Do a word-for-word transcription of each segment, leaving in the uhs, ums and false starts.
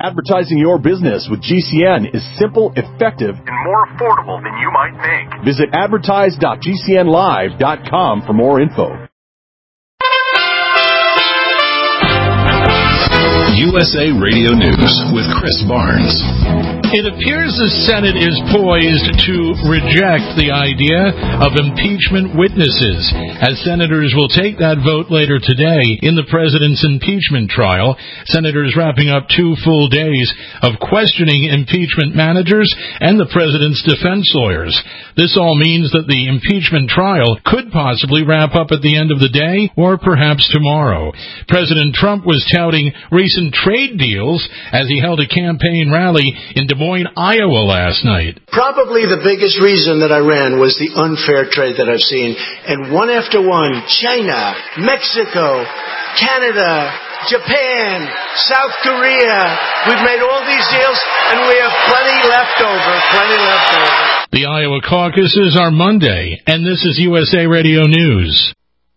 Advertising your business with G C N is simple, effective, and more affordable than you might think. Visit advertise dot g c n live dot com for more info. U S A Radio News with Chris Barnes. It appears the Senate is poised to reject the idea of impeachment witnesses, as senators will take that vote later today in the president's impeachment trial. Senators wrapping up two full days of questioning impeachment managers and the president's defense lawyers. This all means that the impeachment trial could possibly wrap up at the end of the day or perhaps tomorrow. President Trump was touting recent trade deals as he held a campaign rally in Des Moines, Iowa last night. Probably the biggest reason that I ran was the unfair trade that I've seen. And one after one, China, Mexico, Canada, Japan, South Korea. We've made all these deals, and we have plenty left over, plenty left over. The Iowa caucuses are Monday, and this is U S A Radio News.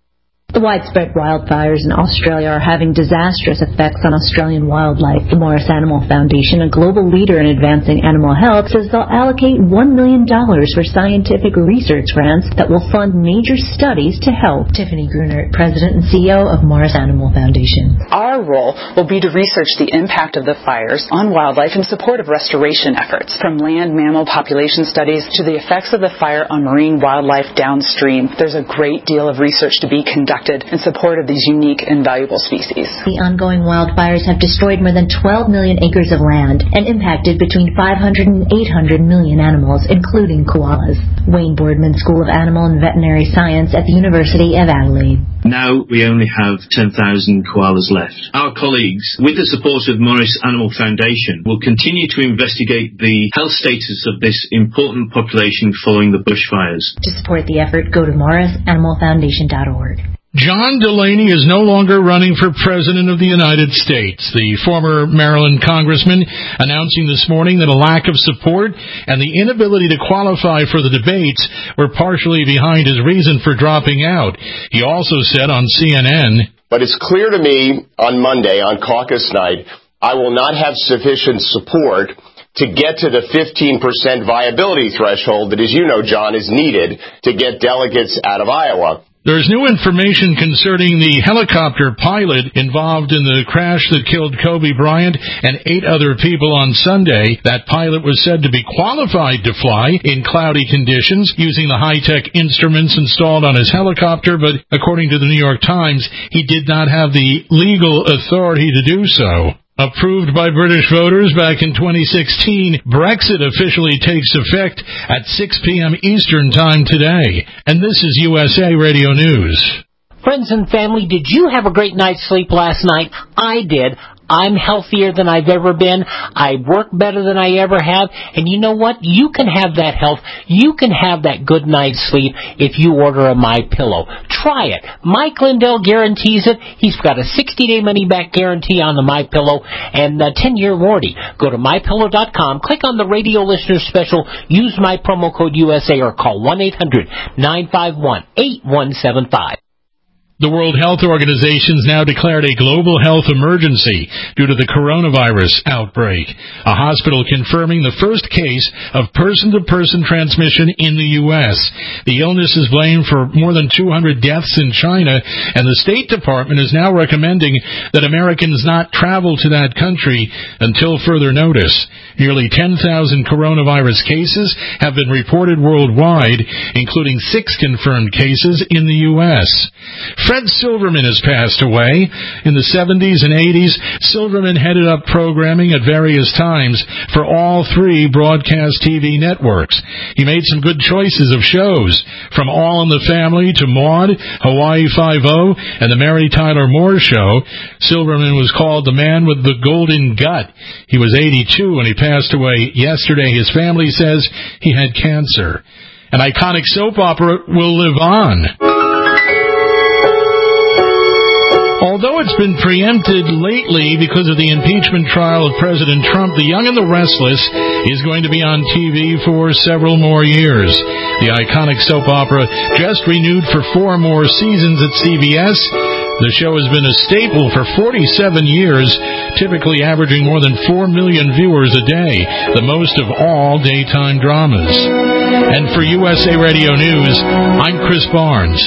The widespread wildfires in Australia are having disastrous effects on Australian wildlife. The Morris Animal Foundation, a global leader in advancing animal health, says they'll allocate one million dollars for scientific research grants that will fund major studies to help. Tiffany Grunert, President and C E O of Morris Animal Foundation. Our role will be to research the impact of the fires on wildlife in support of restoration efforts, from land mammal population studies to the effects of the fire on marine wildlife downstream. There's a great deal of research to be conducted in support of these unique and valuable species. The ongoing wildfires have destroyed more than twelve million acres of land and impacted between five hundred and eight hundred million animals, including koalas. Wayne Boardman, School of Animal and Veterinary Science at the University of Adelaide. Now we only have ten thousand koalas left. Our colleagues, with the support of Morris Animal Foundation, will continue to investigate the health status of this important population following the bushfires. To support the effort, go to morris animal foundation dot org. John Delaney is no longer running for President of the United States. The former Maryland congressman announcing this morning that a lack of support and the inability to qualify for the debates were partially behind his reason for dropping out. He also said on C N N, "But it's clear to me on Monday, on caucus night, I will not have sufficient support to get to the fifteen percent viability threshold that, as you know, John, is needed to get delegates out of Iowa." There's new information concerning the helicopter pilot involved in the crash that killed Kobe Bryant and eight other people on Sunday. That pilot was said to be qualified to fly in cloudy conditions using the high-tech instruments installed on his helicopter, but according to the New York Times, he did not have the legal authority to do so. Approved by British voters back in twenty sixteen, Brexit officially takes effect at six p.m. Eastern Time today. And this is U S A Radio News. Friends and family, did you have a great night's sleep last night? I did. I'm healthier than I've ever been. I work better than I ever have. And you know what? You can have that health. You can have that good night's sleep if you order a MyPillow. Try it. Mike Lindell guarantees it. He's got a sixty-day money-back guarantee on the MyPillow and a ten-year warranty. Go to my pillow dot com, click on the radio listener special, use my promo code U S A or call one eight hundred nine five one eight one seven five. The World Health Organization has now declared a global health emergency due to the coronavirus outbreak. A hospital confirming the first case of person-to-person transmission in the U S. The illness is blamed for more than two hundred deaths in China, and the State Department is now recommending that Americans not travel to that country until further notice. Nearly ten thousand coronavirus cases have been reported worldwide, including six confirmed cases in the U S. Fred Silverman has passed away. In the seventies and eighties, Silverman headed up programming at various times for all three broadcast T V networks. He made some good choices of shows, from All in the Family to Maude, Hawaii Five-O, and The Mary Tyler Moore Show. Silverman was called the man with the golden gut. He was eighty-two when he passed away yesterday. His family says he had cancer. An iconic soap opera will live on. Although it's been preempted lately because of the impeachment trial of President Trump, The Young and the Restless is going to be on T V for several more years. The iconic soap opera just renewed for four more seasons at C B S. The show has been a staple for forty-seven years, typically averaging more than four million viewers a day, the most of all daytime dramas. And for U S A Radio News, I'm Chris Barnes.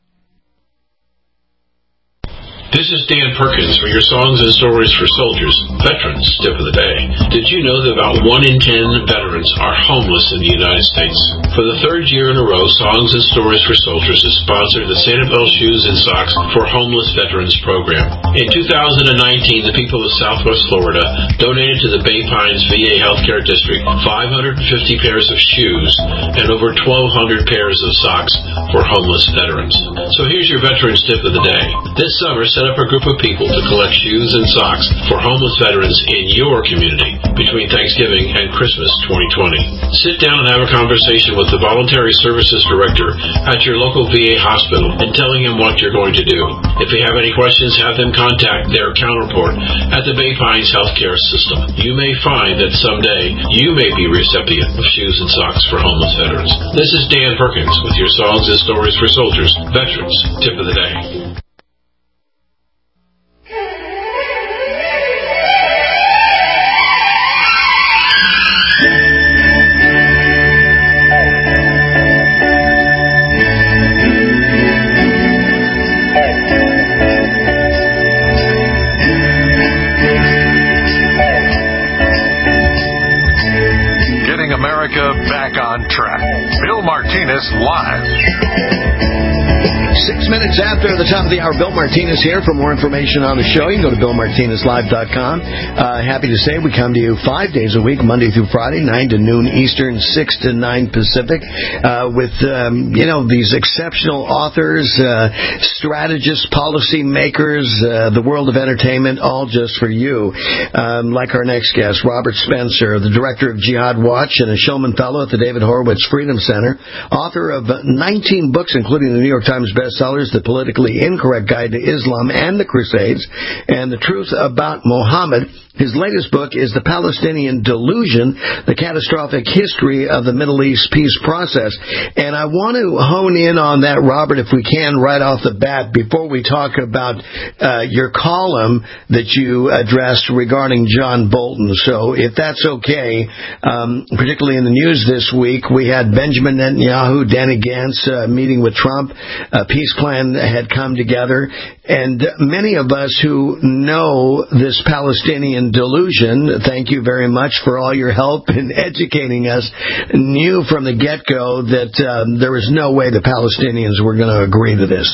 This is Dan Perkins for your Songs and Stories for Soldiers, Veterans Tip of the Day. Did you know that about one in ten veterans are homeless in the United States? For the third year in a row, Songs and Stories for Soldiers has sponsored the Sanibel Shoes and Socks for Homeless Veterans program. In two thousand nineteen, the people of Southwest Florida donated to the Bay Pines V A Healthcare District five hundred fifty pairs of shoes and over twelve hundred pairs of socks for homeless veterans. So here's your Veterans Tip of the Day. This summer, set up a group of people to collect shoes and socks for homeless veterans in your community between Thanksgiving and Christmas twenty twenty. Sit down and have a conversation with the Voluntary Services Director at your local V A hospital and telling him what you're going to do. If you have any questions, have them contact their counterpart at the Bay Pines Healthcare System. You may find that someday you may be recipient of shoes and socks for homeless veterans. This is Dan Perkins with your Songs and Stories for Soldiers, Veterans Tip of the Day. Back on track. Bill Martinez live. Six minutes after the top of the hour, Bill Martinez here. For more information on the show, you can go to bill martinez live dot com. Uh, happy to say we come to you five days a week, Monday through Friday, nine to noon Eastern, six to nine Pacific, uh, with, um, you know, these exceptional authors, uh, strategists, policy makers, uh, the world of entertainment, all just for you. Um, like our next guest, Robert Spencer, the director of Jihad Watch and a Shulman Fellow at the David Horowitz Freedom Center, author of nineteen books, including the New York Times bestsellers, The Politically Incorrect Guide to Islam and the Crusades, and The Truth About Muhammad. His latest book is The Palestinian Delusion, The Catastrophic History of the Middle East Peace Process. And I want to hone in on that, Robert, if we can, right off the bat, before we talk about uh, your column that you addressed regarding John Bolton. So if that's okay, um, particularly in the news this week, we had Benjamin Netanyahu, Danny Gantz uh, meeting with Trump. A peace plan had come together. And many of us who know this Palestinian delusion, thank you very much for all your help in educating us, knew from the get-go that um, there was no way the Palestinians were going to agree to this.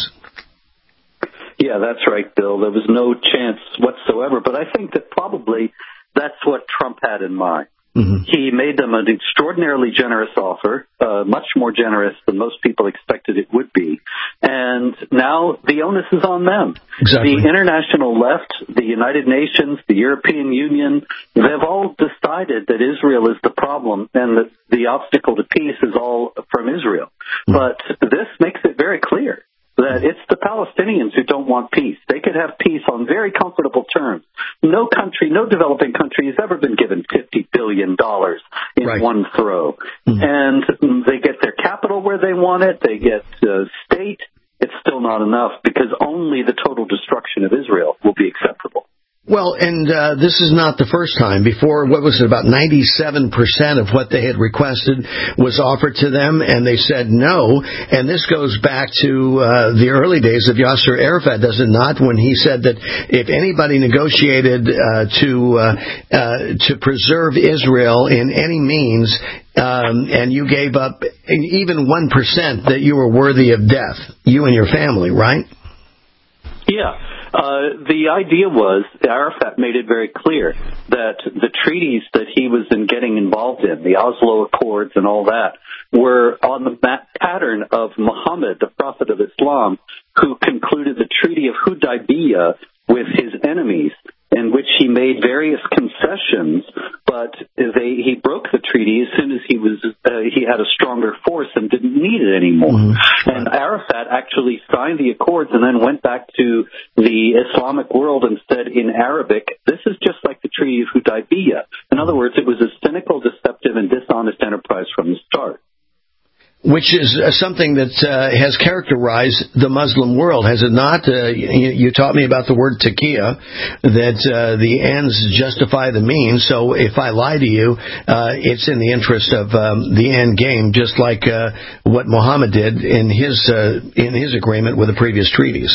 Yeah, that's right, Bill. There was no chance whatsoever. But I think that probably that's what Trump had in mind. Mm-hmm. He made them an extraordinarily generous offer, uh, much more generous than most people expected it would be. And now the onus is on them. Exactly. The international left, the United Nations, the European Union, they've all decided that Israel is the problem and that the obstacle to peace is all from Israel. Mm-hmm. But this makes it very clear that it's the Palestinians who don't want peace. They could have peace on very comfortable terms. No country, no developing country has ever been given fifty billion dollars in right. one throw. Mm-hmm. And they get their capital where they want it. They get uh, state. It's still not enough because only the total destruction of Israel will be acceptable. Well, and uh, this is not the first time. Before, what was it, about ninety-seven percent of what they had requested was offered to them, and they said no. And this goes back to uh, the early days of Yasser Arafat, does it not, when he said that if anybody negotiated uh, to uh, uh, to preserve Israel in any means, um, and you gave up even one percent, that you were worthy of death, you and your family, right? Yeah. Uh, the idea was, Arafat made it very clear that the treaties that he was in getting involved in, the Oslo Accords and all that, were on the pattern of Muhammad, the Prophet of Islam, who concluded the Treaty of Hudaybiyah with his enemies, in which he made various concessions, but they, he broke the treaty as soon as he was uh, he had a stronger force and didn't need it anymore. Mm-hmm. And Arafat actually signed the accords and then went back to the Islamic world and said in Arabic, this is just like the Treaty of Hudaybiyah. In other words, it was a cynical, deceptive, and dishonest enterprise from the start. which is uh, something that uh, has characterized the Muslim world, has it not? Uh, you, you taught me about the word taqiyya, that uh, the ends justify the means. So if I lie to you, uh, it's in the interest of um, the end game, just like uh, what Muhammad did in his uh, in his agreement with the previous treaties.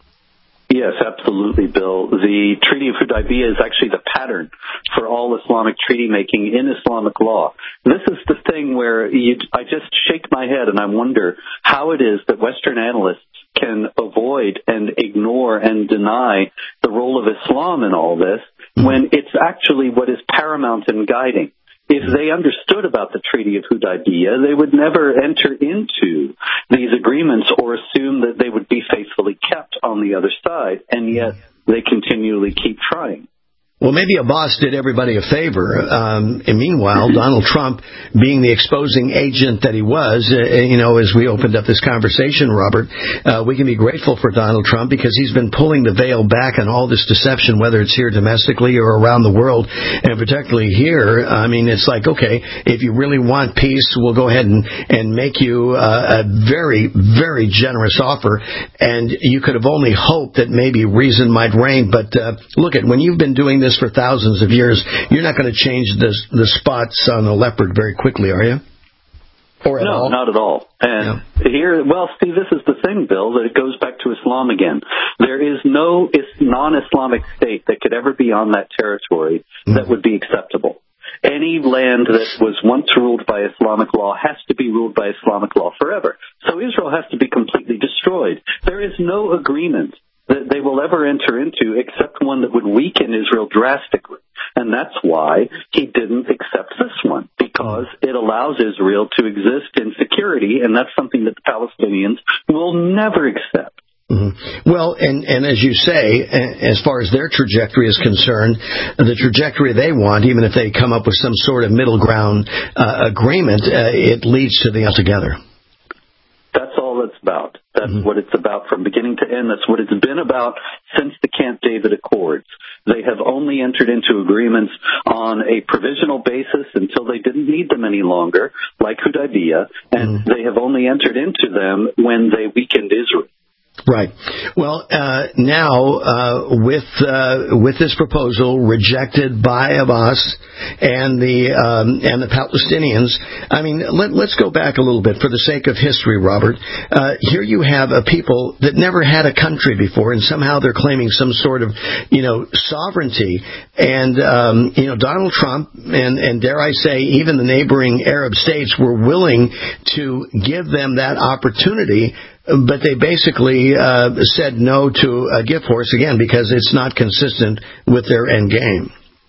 Yes, absolutely, Bill. The Treaty of Hudaybiyah is actually the pattern for all Islamic treaty making in Islamic law. This is the thing where you, I just shake my head and I wonder how it is that Western analysts can avoid and ignore and deny the role of Islam in all this when it's actually what is paramount and guiding. If they understood about the Treaty of Hudaybiyah, they would never enter into these agreements or assume that they would be faithfully kept on the other side, and yet they continually keep trying. Well, maybe Abbas did everybody a favor. Um, and meanwhile, Donald Trump, being the exposing agent that he was, uh, you know, as we opened up this conversation, Robert, uh, we can be grateful for Donald Trump because he's been pulling the veil back on all this deception, whether it's here domestically or around the world, and particularly here. I mean, it's like, okay, if you really want peace, we'll go ahead and, and make you uh, a very, very generous offer, and you could have only hoped that maybe reason might reign. But uh, look at, when you've been doing this for thousands of years, you're not going to change the the spots on a leopard very quickly, are you? Or at no, all? not at all. And yeah. here, well, Steve, this is the thing, Bill, that it goes back to Islam again. There is no non-Islamic state that could ever be on that territory mm. that would be acceptable. Any land that was once ruled by Islamic law has to be ruled by Islamic law forever. So Israel has to be completely destroyed. There is no agreement that they will ever enter into except one that would weaken Israel drastically. And that's why he didn't accept this one, because it allows Israel to exist in security, and that's something that the Palestinians will never accept. Mm-hmm. Well, and, and as you say, as far as their trajectory is concerned, the trajectory they want, even if they come up with some sort of middle ground uh, agreement, uh, it leads to the altogether. That's all it's about. That's mm-hmm. what it's about from beginning to end. That's what it's been about since the Camp David Accords. They have only entered into agreements on a provisional basis until they didn't need them any longer, like Hudaybiyah, and mm-hmm. they have only entered into them when they weakened Israel. Right. Well, uh, now uh, with uh, with this proposal rejected by Abbas and the um, and the Palestinians, I mean, let, let's go back a little bit for the sake of history, Robert. Uh, here you have a people that never had a country before, and somehow they're claiming some sort of, you know, sovereignty. And um, you know, Donald Trump and and dare I say, even the neighboring Arab states were willing to give them that opportunity. But they basically uh, said no to a gift horse, again, because it's not consistent with their end game.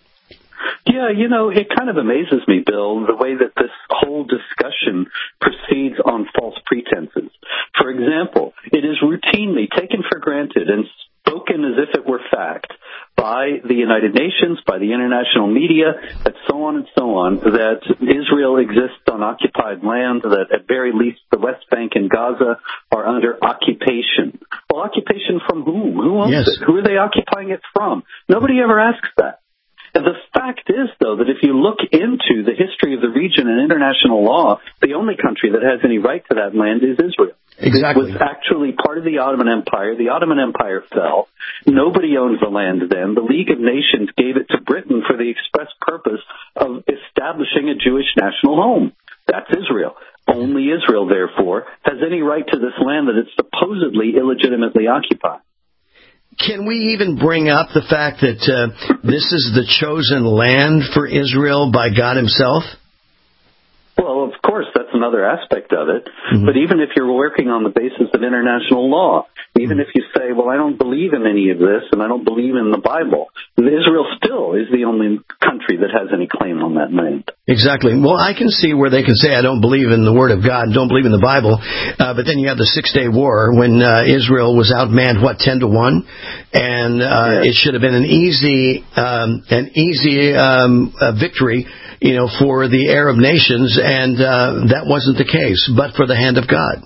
Yeah, you know, it kind of amazes me, Bill, the way that this whole discussion proceeds on false pretenses. For example, it is routinely taken for granted and spoken as if it were fact by the United Nations, by the international media, and so on and so on, that Israel exists on occupied land, that at very least the West Bank and Gaza are under occupation. Well, occupation from whom? Who owns yes. it? Who are they occupying it from? Nobody ever asks that. And the fact is, though, that if you look into the history of the region and international law, the only country that has any right to that land is Israel. Exactly. It was actually part of the Ottoman Empire. The Ottoman Empire fell. Nobody owned the land then. The League of Nations gave it to Britain for the express purpose of establishing a Jewish national home. That's Israel. Only Israel, therefore, has any right to this land that it supposedly illegitimately occupies. Can we even bring up the fact that uh, this is the chosen land for Israel by God himself? Well, of course, that's another aspect of it. Mm-hmm. But even if you're working on the basis of international law, even if you say, well, I don't believe in any of this and I don't believe in the Bible, Israel still is the only country that has any claim on that land. Exactly. Well, I can see where they can say, I don't believe in the Word of God, don't believe in the Bible, uh, but then you have the Six-Day War when uh, Israel was outmanned, what, ten to one? And uh, yes. It should have been an easy, um, an easy um, uh, victory, you know, for the Arab nations, and uh, that wasn't the case, but for the hand of God.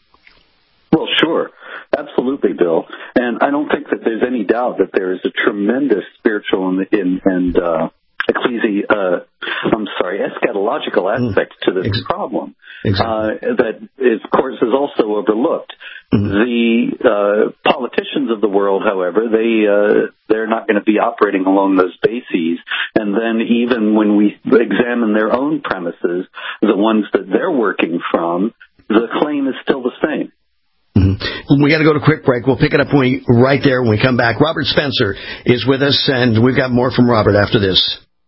Well, sure. Absolutely, Bill. And I don't think that there's any doubt that there is a tremendous spiritual and, and, and uh, ecclesi- uh, I'm sorry, eschatological aspect to this problem. exactly. uh, that, is, of course, is also overlooked. Mm-hmm. The uh, politicians of the world, however, they uh, they're not going to be operating along those bases. And then even when we examine their own premises, the ones that they're working from, the claim is still the same. Mm-hmm. We got to go to a quick break. We'll pick it up when we, right there when we come back. Robert Spencer is with us, and we've got more from Robert after this.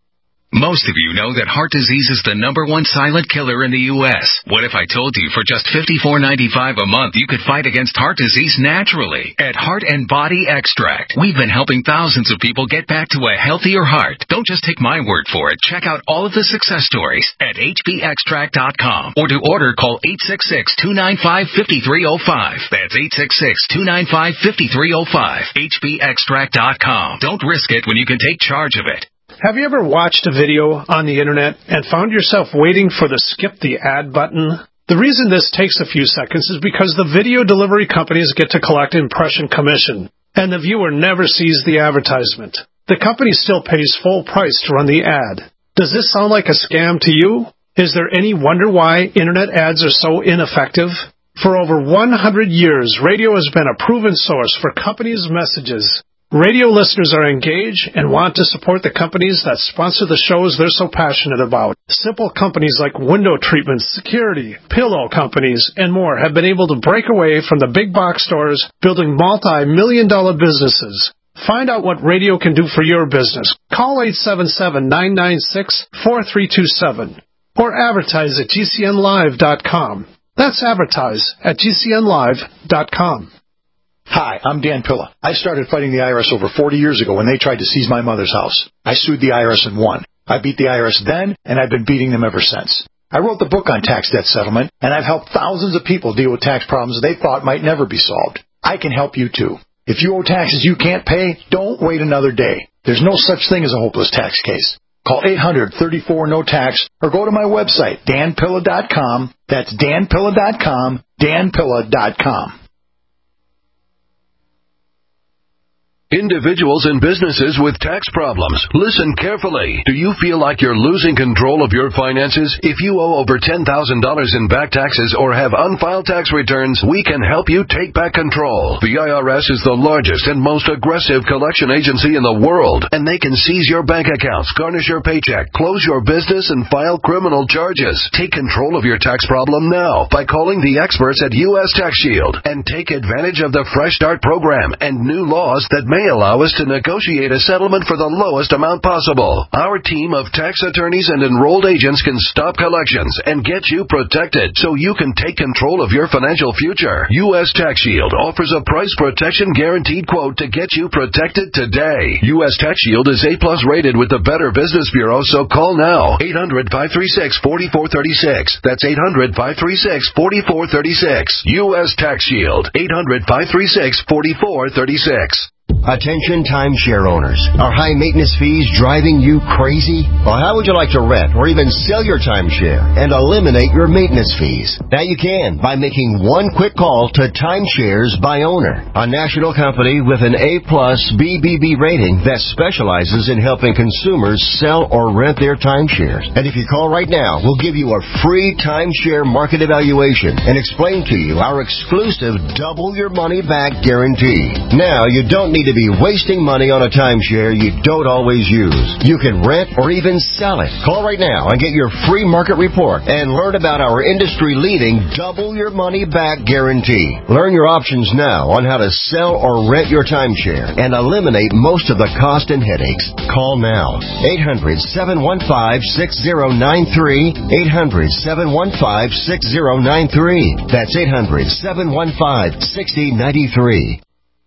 Most of you know that heart disease is the number one silent killer in the U S What if I told you for just fifty-four ninety-five a month you could fight against heart disease naturally at Heart and Body Extract? We've been helping thousands of people get back to a healthier heart. Don't just take my word for it. Check out all of the success stories at H B extract dot com, or to order, call eight six six, two nine five, five three zero five. That's eight six six, two nine five, five three zero five. H B extract dot com. Don't risk it when you can take charge of it. Have you ever watched a video on the internet and found yourself waiting for the skip the ad button? The reason this takes a few seconds is because the video delivery companies get to collect impression commission, and the viewer never sees the advertisement. The company still pays full price to run the ad. Does this sound like a scam to you? Is there any wonder why internet ads are so ineffective? For over one hundred years, radio has been a proven source for companies' messages. Radio listeners are engaged and want to support the companies that sponsor the shows they're so passionate about. Simple companies like window treatments, security, pillow companies, and more have been able to break away from the big box stores, building multi-million dollar businesses. Find out what radio can do for your business. Call eight seven seven, nine nine six, four three two seven or advertise at G C N live dot com. That's advertise at G C N live dot com. Hi, I'm Dan Pilla. I started fighting the I R S over forty years ago when they tried to seize my mother's house. I sued the I R S and won. I beat the I R S then, and I've been beating them ever since. I wrote the book on tax debt settlement, and I've helped thousands of people deal with tax problems they thought might never be solved. I can help you too. If you owe taxes you can't pay, don't wait another day. There's no such thing as a hopeless tax case. Call eight hundred, thirty-four, no tax or go to my website, dan pilla dot com. That's dan pilla dot com, dan pilla dot com. Individuals and businesses with tax problems, listen carefully. Do you feel like you're losing control of your finances? If you owe over ten thousand dollars in back taxes or have unfiled tax returns, we can help you take back control. The I R S is the largest and most aggressive collection agency in the world, and they can seize your bank accounts, garnish your paycheck, close your business, and file criminal charges. Take control of your tax problem now by calling the experts at U S Tax Shield and take advantage of the Fresh Start program and new laws that may allow us to negotiate a settlement for the lowest amount possible. Our team of tax attorneys and enrolled agents can stop collections and get you protected so you can take control of your financial future. U S Tax Shield offers a price protection guaranteed quote to get you protected today. U S Tax Shield is A plus rated with the Better Business Bureau, so call now. eight hundred, five three six, four four three six. That's eight hundred, five three six, four four three six. U S Tax Shield. eight hundred, five three six, four four three six. Attention timeshare owners. Are high maintenance fees driving you crazy? Well, how would you like to rent or even sell your timeshare and eliminate your maintenance fees? Now you can by making one quick call to Timeshares by Owner, a national company with an A plus B B B rating that specializes in helping consumers sell or rent their timeshares. And if you call right now, we'll give you a free timeshare market evaluation and explain to you our exclusive double your money back guarantee. Now you don't need to be wasting money on a timeshare you don't always use. You can rent or even sell it. Call right now and get your free market report and learn about our industry-leading double your money back guarantee. Learn your options now on how to sell or rent your timeshare and eliminate most of the cost and headaches. Call now. eight hundred, seven one five, six zero nine three. eight hundred, seven one five, six zero nine three. That's eight hundred, seven one five, six zero nine three.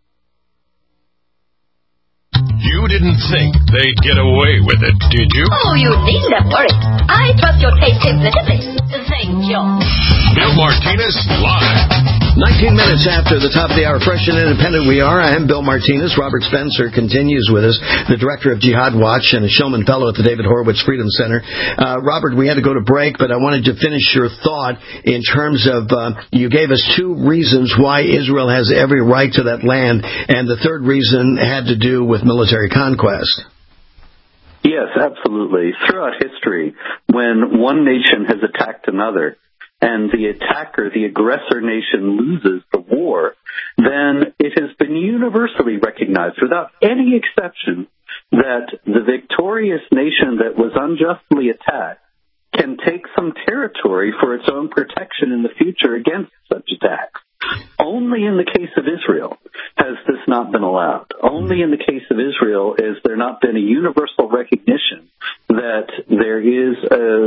You didn't think they'd get away with it, did you? Oh, you needn't worry. I trust your taste implicitly. Thank you. Bill Martinez Live. nineteen minutes after the top of the hour, fresh and independent we are. I am Bill Martinez. Robert Spencer continues with us, the director of Jihad Watch and a Shulman Fellow at the David Horowitz Freedom Center. Uh, Robert, we had to go to break, but I wanted to finish your thought in terms of uh, you gave us two reasons why Israel has every right to that land, and the third reason had to do with military conquest. Yes, absolutely. Throughout history, when one nation has attacked another, and the attacker, the aggressor nation, loses the war, then it has been universally recognized, without any exception, that the victorious nation that was unjustly attacked can take some territory for its own protection in the future against such attacks. Only in the case of Israel has this not been allowed. Only in the case of Israel has there not been a universal recognition that there is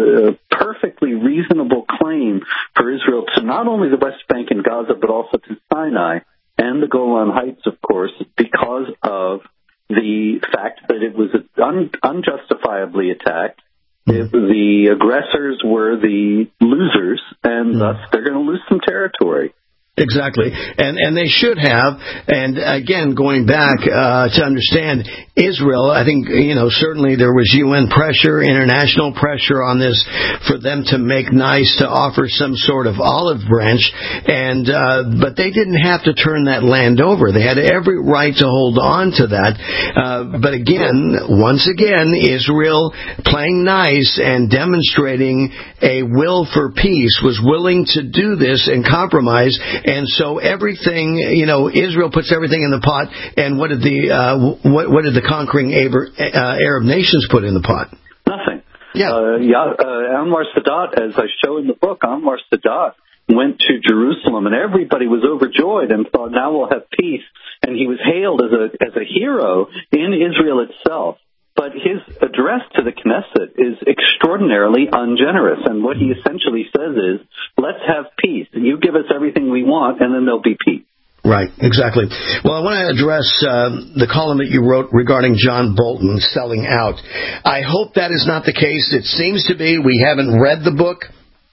a perfectly reasonable claim for Israel to not only the West Bank and Gaza, but also to Sinai and the Golan Heights, of course, because of the fact that it was un- unjustifiably attacked. It, the aggressors were the losers, and thus they're going to lose some territory. Exactly, and and they should have. And again, going back uh, to understand Israel, I think you know certainly there was U N pressure, international pressure on this for them to make nice, to offer some sort of olive branch, and uh, but they didn't have to turn that land over. They had every right to hold on to that. Uh, but again, once again, Israel playing nice and demonstrating a will for peace, was willing to do this and compromise. And so everything, you know, Israel puts everything in the pot. And what did the uh, what, what did the conquering Arab, uh, Arab nations put in the pot? Nothing. Yeah. Uh, yeah uh, Anwar Sadat, as I show in the book, Anwar Sadat went to Jerusalem, and everybody was overjoyed and thought, now we'll have peace. And he was hailed as a as a hero in Israel itself. But his address to the Knesset is extraordinarily ungenerous. And what he essentially says is, let's have peace. You give us everything we want, and then there'll be peace. Right, exactly. Well, I want to address uh, the column that you wrote regarding John Bolton selling out. I hope that is not the case. It seems to be. We haven't read the book.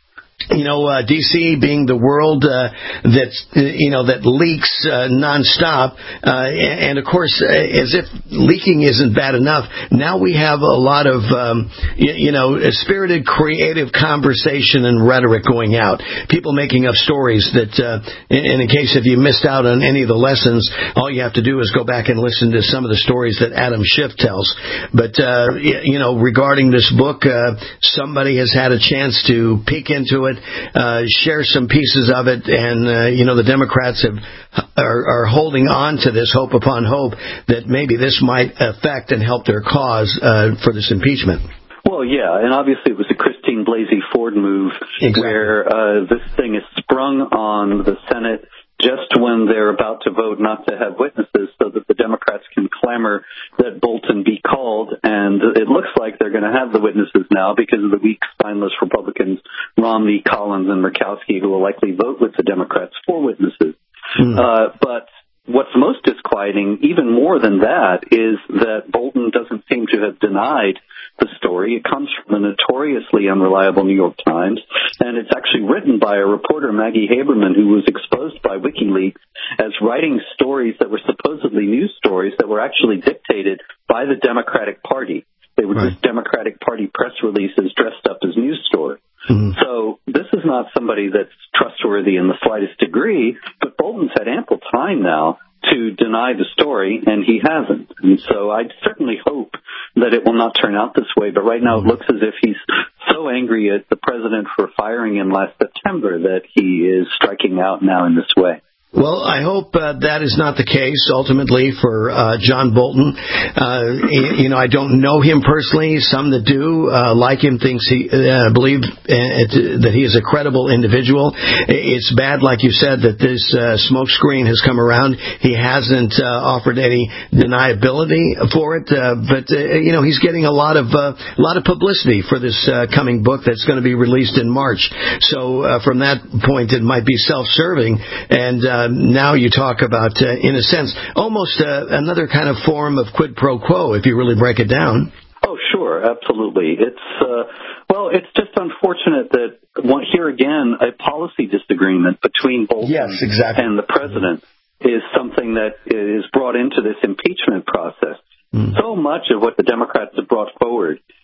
You know, uh, D C being the world uh, that uh, you know that leaks uh, nonstop, uh, and of course, uh, as if leaking isn't bad enough, now we have a lot of um, you, you know spirited, creative conversation and rhetoric going out. People making up stories that, uh, and in case if you missed out on any of the lessons, all you have to do is go back and listen to some of the stories that Adam Schiff tells. But uh, you know, regarding this book, uh, somebody has had a chance to peek into it. Uh, share some pieces of it, and uh, you know the Democrats have are, are holding on to this hope upon hope that maybe this might affect and help their cause uh, for this impeachment. Well, yeah, and obviously it was a Christine Blasey Ford move, exactly. where uh, this thing is sprung on the Senate just when they're about to vote not to have witnesses, so that the Democrats can clamor that Bolton be called. And it looks like they're going to have the witnesses now because of the weak spineless Republicans, Romney, Collins, and Murkowski, who will likely vote with the Democrats for witnesses. Mm. Uh, but what's most disquieting, even more than that, is that Bolton doesn't seem to have denied the story. It comes from the notoriously unreliable New York Times, and it's actually written by a reporter, Maggie Haberman, who was exposed by WikiLeaks as writing stories that were supposedly news stories that were actually dictated by the Democratic Party. They were right. just Democratic Party press releases dressed up as news stories. Mm-hmm. So this is not somebody that's trustworthy in the slightest degree, but Bolton's had ample time now to deny the story, and he hasn't. And so I certainly hope that it will not turn out this way, but right now it looks as if he's so angry at the president for firing him last September that he is striking out now in this way. Well, I hope uh, that is not the case ultimately for uh, John Bolton. Uh, you know, I don't know him personally. Some that do uh, like him thinks he uh, believe uh, that he is a credible individual. It's bad, like you said, that this uh, smokescreen has come around. He hasn't uh, offered any deniability for it, uh, but uh, you know, he's getting a lot of uh, a lot of publicity for this uh, coming book that's going to be released in March. So uh, from that point, it might be self-serving, and uh, now you talk about, uh, in a sense, almost uh, another kind of form of quid pro quo, if you really break it down. Oh, sure, absolutely. It's uh, well, it's just unfortunate that well, here again, a policy disagreement between Bolton yes, exactly. and the president is something that is brought into this impeachment process. Mm. So much of what the Democrats have brought forward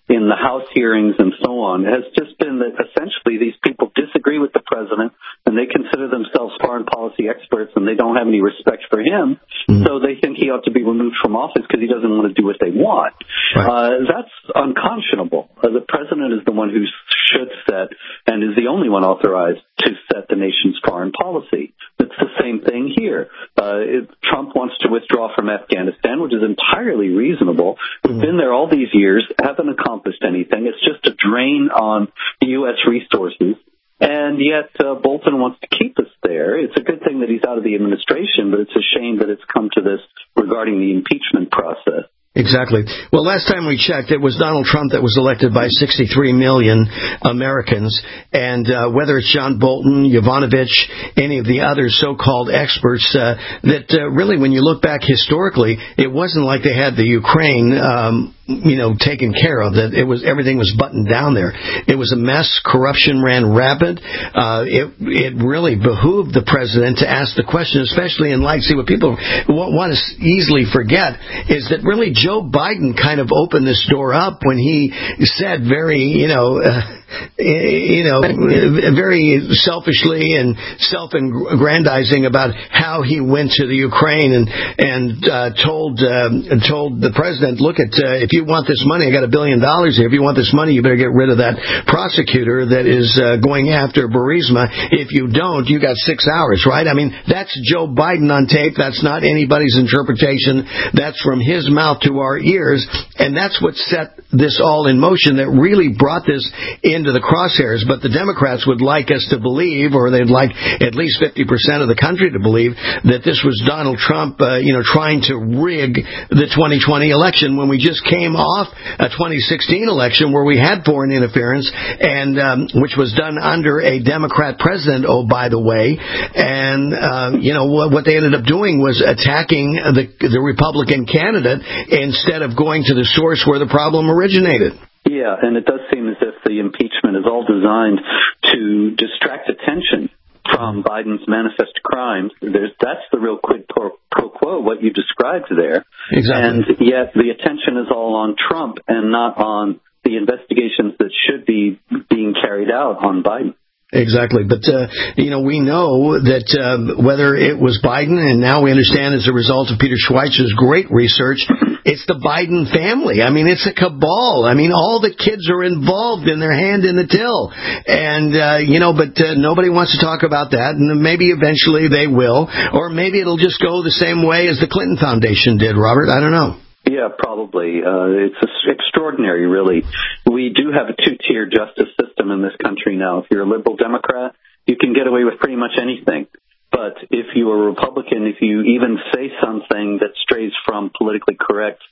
in the House hearings and so on has just been that essentially these people disagree with the president and they consider themselves foreign policy experts and they don't have any respect for him, mm-hmm. so they think he ought to be removed from office because he doesn't want to do what they want. Right. Uh, that's unconscionable. Uh, the president is the one who should set and is the only one authorized to set the nation's foreign policy. It's the same thing here. Uh, it, Trump wants to withdraw from Afghanistan, which is entirely reasonable. We've mm-hmm. been there all these years, haven't accomplished anything. It's just a drain on U S resources. And yet uh, Bolton wants to keep us there. It's a good thing that he's out of the administration, but it's a shame that it's come to this regarding the impeachment process. Exactly. Well, last time we checked, it was Donald Trump that was elected by sixty-three million Americans. And uh, whether it's John Bolton, Yovanovitch, any of the other so-called experts, uh, that uh, really, when you look back historically, it wasn't like they had the Ukraine um you know, taken care of, that it was, everything was buttoned down there. It was a mess. Corruption ran rapid. Uh, it, it really behooved the president to ask the question, especially in light. See, what people want to easily forget is that really Joe Biden kind of opened this door up when he said very, you know, uh, you know, very selfishly and self-aggrandizing about how he went to the Ukraine and, and, uh, told, uh, told the president, look at, uh, if you want this money, I got a billion dollars here. If you want this money, you better get rid of that prosecutor that is, uh, going after Burisma. If you don't, you got six hours, right? I mean, that's Joe Biden on tape. That's not anybody's interpretation. That's from his mouth to our ears. And that's what set this all in motion, that really brought this into the crosshairs. But the Democrats would like us to believe, or they'd like at least fifty percent of the country to believe, that this was Donald Trump, uh, you know, trying to rig the twenty twenty election, when we just came off a twenty sixteen election where we had foreign interference, and um, which was done under a Democrat president, oh, by the way. And, uh, you know, what, what they ended up doing was attacking the, the Republican candidate instead of going to the source where the problem originated. Yeah, and it does seem as if the impeachment is all designed to distract attention from Biden's manifest crimes. There's, that's the real quid pro, pro quo, what you described there. Exactly. And yet the attention is all on Trump and not on the investigations that should be being carried out on Biden. Exactly. But, uh, you know, we know that uh, whether it was Biden, and now we understand as a result of Peter Schweizer's great research, it's the Biden family. I mean, it's a cabal. I mean, all the kids are involved in their hand in the till. And, uh, you know, but uh, nobody wants to talk about that. And maybe eventually they will. Or maybe it'll just go the same way as the Clinton Foundation did, Robert. I don't know. Yeah, probably. Uh, it's extraordinary, really. We do have a two-tier justice system in this country now. If you're a liberal Democrat, you can get away with pretty much anything. But if you are a Republican, if you even say something that strays from politically correct,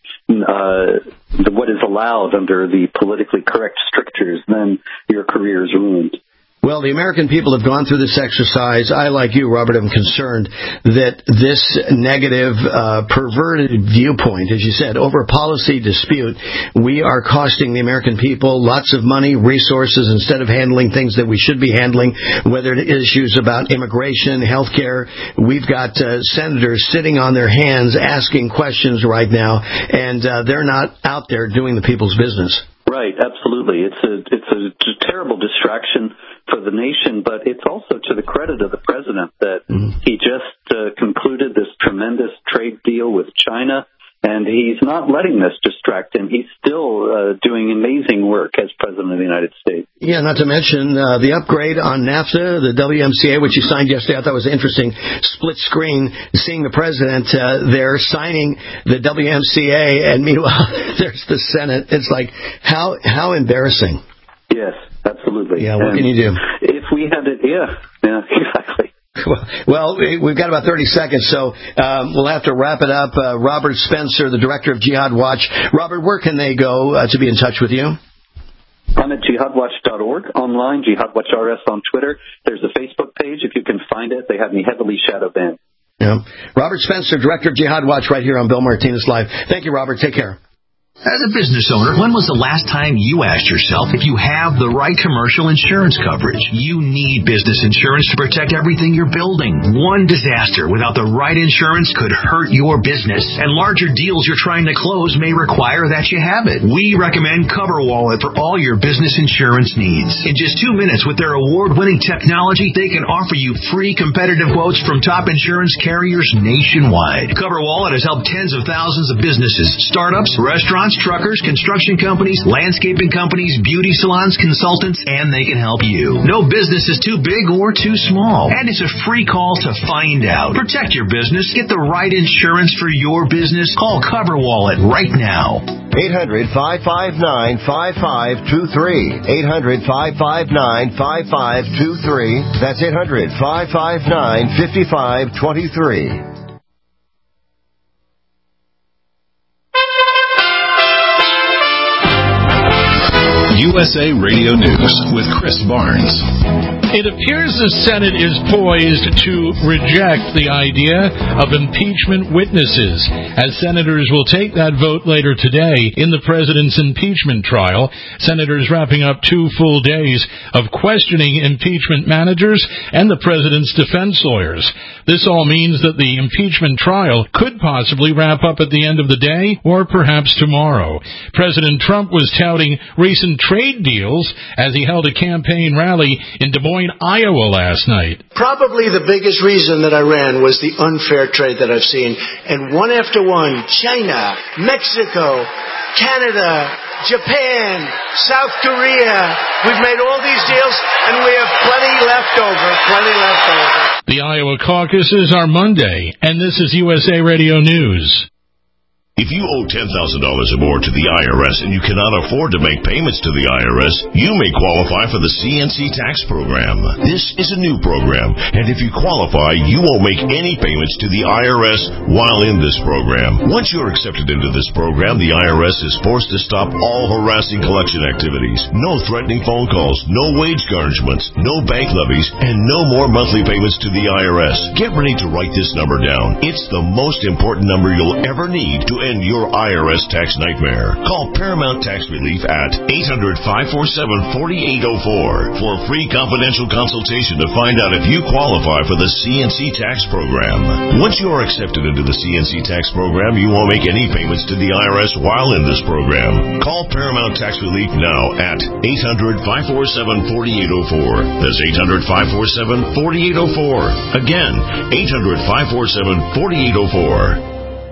uh, what is allowed under the politically correct strictures, then your career is ruined. Well, the American people have gone through this exercise. I, like you, Robert, am concerned that this negative, uh, perverted viewpoint, as you said, over a policy dispute, we are costing the American people lots of money, resources, instead of handling things that we should be handling, whether it is issues about immigration, health care. We've got uh, senators sitting on their hands asking questions right now, and uh, they're not out there doing the people's business. Right, absolutely. It's a it's a terrible distraction for the nation, but it's also to the credit of the president that mm-hmm. he just uh, concluded this tremendous trade deal with China, and he's not letting this distract him. He's still uh, doing amazing work as president of the United States. Yeah, not to mention uh, the upgrade on NAFTA, the W M C A, which you signed yesterday. I thought was interesting. Split screen, seeing the president uh, there signing the W M C A, and meanwhile there's the Senate. It's like, how how embarrassing. Yes, absolutely. Yeah, what and can you do? If we had it, yeah, yeah, exactly. Well, we've got about thirty seconds, so um, we'll have to wrap it up. Uh, Robert Spencer, the director of Jihad Watch. Robert, where can they go uh, to be in touch with you? I'm at jihad watch dot org, online, Jihad Watch R S on Twitter. There's a Facebook page. If you can find it, they have me heavily shadow banned. Yeah. Robert Spencer, director of Jihad Watch, right here on Bill Martinez Live. Thank you, Robert. Take care. As a business owner, when was the last time you asked yourself if you have the right commercial insurance coverage? You need business insurance to protect everything you're building. One disaster without the right insurance could hurt your business, and larger deals you're trying to close may require that you have it. We recommend CoverWallet for all your business insurance needs. In just two minutes with their award-winning technology, they can offer you free competitive quotes from top insurance carriers nationwide. CoverWallet has helped tens of thousands of businesses, startups, restaurants, truckers, construction companies, landscaping companies, beauty salons, consultants, and they can help you. No business is too big or too small, and it's a free call to find out. Protect your business. Get the right insurance for your business. Call CoverWallet right now. eight hundred, five five nine, five five two three. eight hundred, five five nine, five five two three. That's eight hundred, five five nine, five five two three. U S A Radio News with Chris Barnes. It appears the Senate is poised to reject the idea of impeachment witnesses, as senators will take that vote later today in the president's impeachment trial. Senators wrapping up two full days of questioning impeachment managers and the president's defense lawyers. This all means that the impeachment trial could possibly wrap up at the end of the day or perhaps tomorrow. President Trump was touting recent trade deals as he held a campaign rally in Des Moines, Iowa last night. Probably the biggest reason that I ran was the unfair trade that I've seen. And one after one, China, Mexico, Canada, Japan, South Korea. We've made all these deals, and we have plenty left over, plenty left over. The Iowa caucuses are Monday, and this is U S A Radio News. If you owe ten thousand dollars or more to the I R S and you cannot afford to make payments to the I R S, you may qualify for the C N C tax program. This is a new program, and if you qualify, you won't make any payments to the I R S while in this program. Once you're accepted into this program, the I R S is forced to stop all harassing collection activities. No threatening phone calls, no wage garnishments, no bank levies, and no more monthly payments to the I R S. Get ready to write this number down. It's the most important number you'll ever need to end your I R S tax nightmare. Call Paramount Tax Relief at eight hundred, five four seven, four eight zero four for a free confidential consultation to find out if you qualify for the C N C tax program. Once you are accepted into the C N C tax program, you won't make any payments to the I R S while in this program. Call Paramount Tax Relief now at eight hundred, five four seven, four eight zero four. That's eight hundred, five four seven, four eight zero four. Again, eight hundred, five four seven, four eight zero four.